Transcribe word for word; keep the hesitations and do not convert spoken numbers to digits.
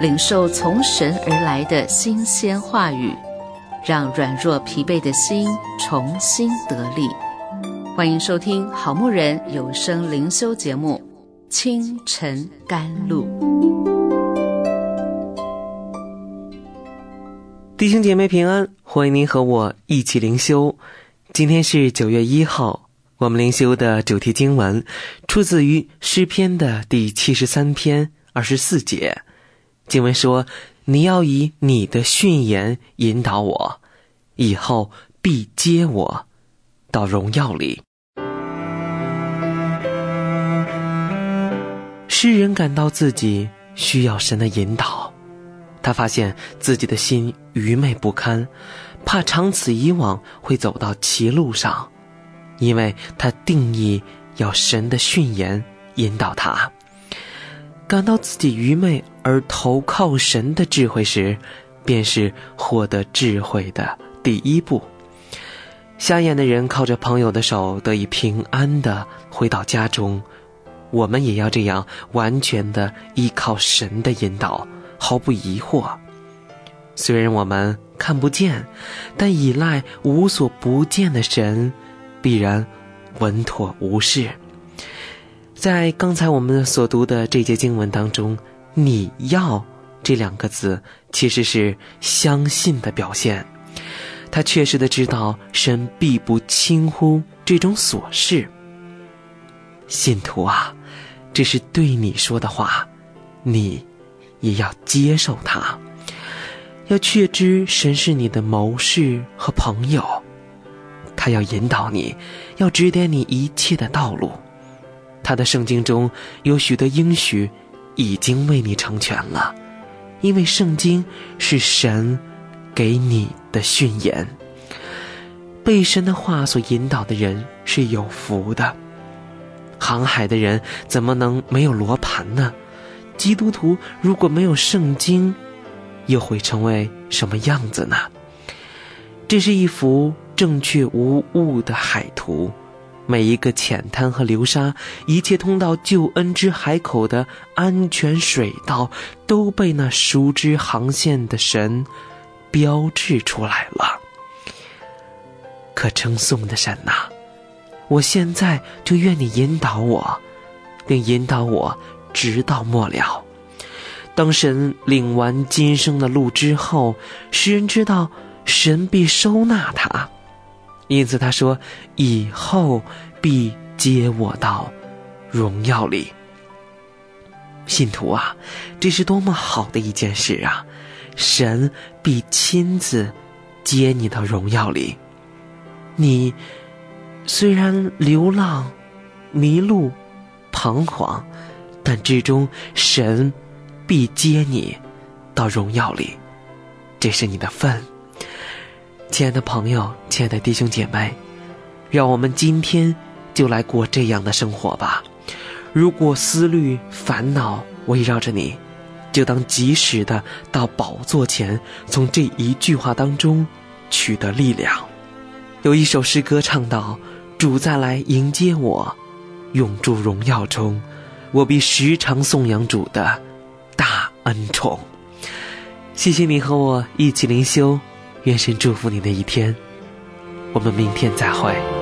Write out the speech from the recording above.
领受从神而来的新鲜话语，让软弱疲惫的心重新得力。欢迎收听好牧人有声灵修节目《清晨甘露》。 弟兄姐妹平安，欢迎您和我一起灵修。今天是九月一号，我们灵修的主题经文出自于诗篇的第七十三篇二十四节。经文说，你要以你的训言引导我，以后必接我到荣耀里。诗人感到自己需要神的引导，他发现自己的心愚昧不堪，怕长此以往会走到歧路上，因为他定义要神的训言引导他。感到自己愚昧而投靠神的智慧时，便是获得智慧的第一步。瞎眼的人靠着朋友的手得以平安地回到家中，我们也要这样完全地依靠神的引导，毫不疑惑。虽然我们看不见，但依赖无所不见的神，必然稳妥无事。在刚才我们所读的这节经文当中，你要这两个字其实是相信的表现。他确实的知道神必不轻忽这种琐事。信徒啊，这是对你说的话，你也要接受它，要确知神是你的谋士和朋友，他要引导你，要指点你一切的道路。他的圣经中有许多应许已经为你成全了，因为圣经是神给你的训言。被神的话所引导的人是有福的。航海的人怎么能没有罗盘呢？基督徒如果没有圣经，又会成为什么样子呢？这是一幅正确无误的海图，每一个浅滩和流沙，一切通到救恩之海口的安全水道，都被那熟知航线的神标志出来了。可称颂的神啊，我现在就愿你引导我，并引导我直到末了。当神领完今生的路之后，诗人知道神必收纳他，因此他说，以后必接我到荣耀里。信徒啊，这是多么好的一件事啊！神必亲自接你到荣耀里。你虽然流浪、迷路、彷徨，但至终神必接你到荣耀里，这是你的份。亲爱的朋友，亲爱的弟兄姐妹，让我们今天就来过这样的生活吧。如果思虑烦恼围绕着你，就当及时的到宝座前，从这一句话当中取得力量。有一首诗歌唱道，主再来迎接我，永驻荣耀中，我必时常颂扬主的大恩宠。谢谢你和我一起灵修，愿神祝福你的一天，我们明天再会。